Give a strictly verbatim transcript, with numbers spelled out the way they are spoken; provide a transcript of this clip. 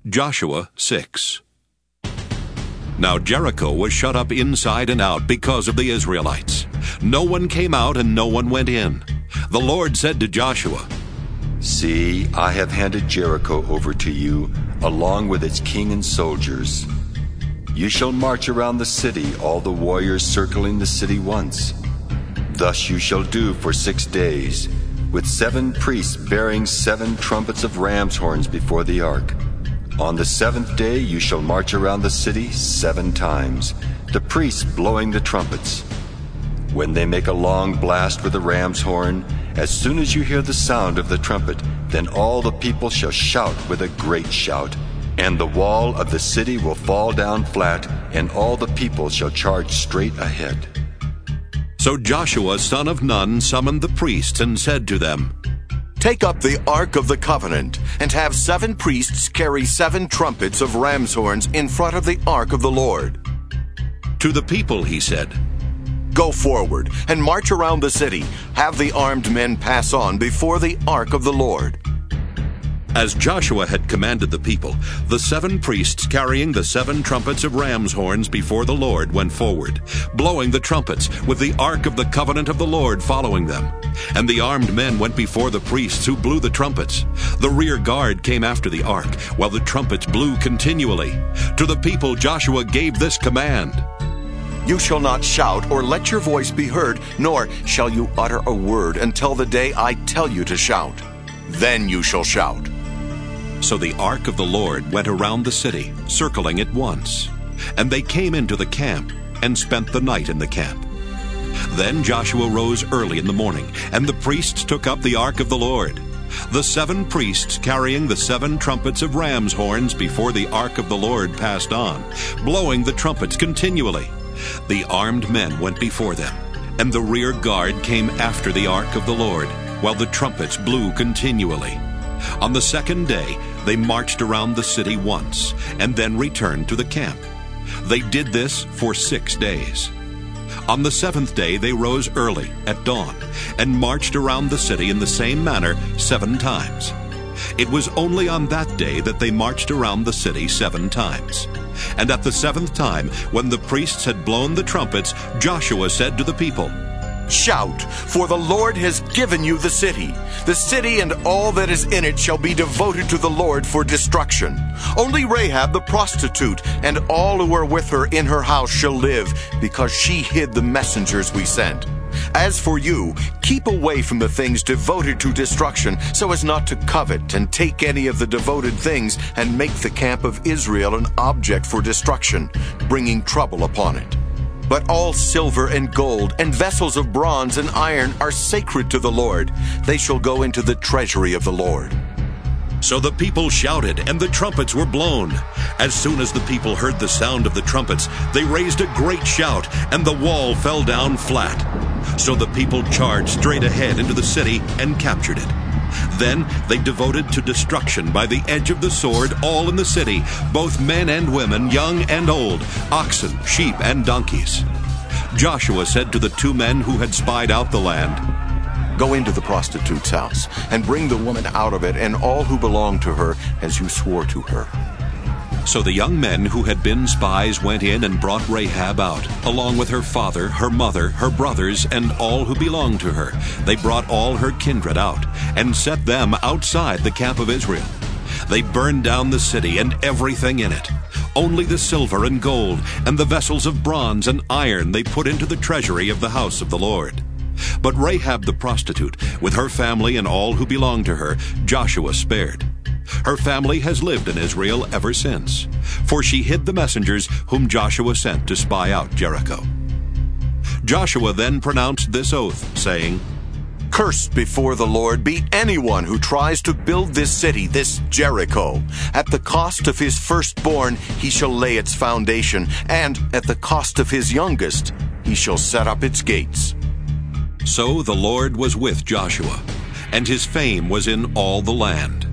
Joshua six. Now Jericho was shut up inside and out because of the Israelites. No one came out and no one went in. The Lord said to Joshua, "See, I have handed Jericho over to you, along with its king and soldiers. You shall march around the city, all the warriors circling the city once. Thus you shall do for six days, with seven priests bearing seven trumpets of ram's horns before the ark. On the seventh day you shall march around the city seven times, the priests blowing the trumpets. When they make a long blast with the ram's horn, as soon as you hear the sound of the trumpet, then all the people shall shout with a great shout, and the wall of the city will fall down flat, and all the people shall charge straight ahead." So Joshua son of Nun summoned the priests and said to them, "Take up the Ark of the Covenant, and have seven priests carry seven trumpets of ram's horns in front of the Ark of the Lord." To the people he said, "Go forward and march around the city. Have the armed men pass on before the Ark of the Lord." As Joshua had commanded the people, the seven priests carrying the seven trumpets of ram's horns before the Lord went forward, blowing the trumpets, with the Ark of the Covenant of the Lord following them. And the armed men went before the priests who blew the trumpets. The rear guard came after the ark, while the trumpets blew continually. To the people Joshua gave this command: "You shall not shout or let your voice be heard, nor shall you utter a word until the day I tell you to shout. Then you shall shout." So the ark of the Lord went around the city, circling it once. And they came into the camp and spent the night in the camp. Then Joshua rose early in the morning, and the priests took up the ark of the Lord. The seven priests carrying the seven trumpets of ram's horns before the ark of the Lord passed on, blowing the trumpets continually. The armed men went before them, and the rear guard came after the ark of the Lord, while the trumpets blew continually. On the second day, they marched around the city once, and then returned to the camp. They did this for six days. On the seventh day, they rose early at dawn, and marched around the city in the same manner seven times. It was only on that day that they marched around the city seven times. And at the seventh time, when the priests had blown the trumpets, Joshua said to the people, "Shout, for the Lord has given you the city. The city and all that is in it shall be devoted to the Lord for destruction. Only Rahab the prostitute and all who are with her in her house shall live, because she hid the messengers we sent. As for you, keep away from the things devoted to destruction, so as not to covet and take any of the devoted things and make the camp of Israel an object for destruction, bringing trouble upon it. But all silver and gold and vessels of bronze and iron are sacred to the Lord. They shall go into the treasury of the Lord." So the people shouted, and the trumpets were blown. As soon as the people heard the sound of the trumpets, they raised a great shout, and the wall fell down flat. So the people charged straight ahead into the city and captured it. Then they devoted to destruction by the edge of the sword all in the city, both men and women, young and old, oxen, sheep, and donkeys. Joshua said to the two men who had spied out the land, "Go into the prostitute's house, and bring the woman out of it and all who belong to her, as you swore to her." So the young men who had been spies went in and brought Rahab out, along with her father, her mother, her brothers, and all who belonged to her. They brought all her kindred out, and set them outside the camp of Israel. They burned down the city and everything in it. Only the silver and gold and the vessels of bronze and iron they put into the treasury of the house of the Lord. But Rahab the prostitute, with her family and all who belonged to her, Joshua spared. Her family has lived in Israel ever since, for she hid the messengers whom Joshua sent to spy out Jericho. Joshua then pronounced this oath, saying, "Cursed before the Lord be anyone who tries to build this city, this Jericho. At the cost of his firstborn he shall lay its foundation, and at the cost of his youngest he shall set up its gates." So the Lord was with Joshua, and his fame was in all the land.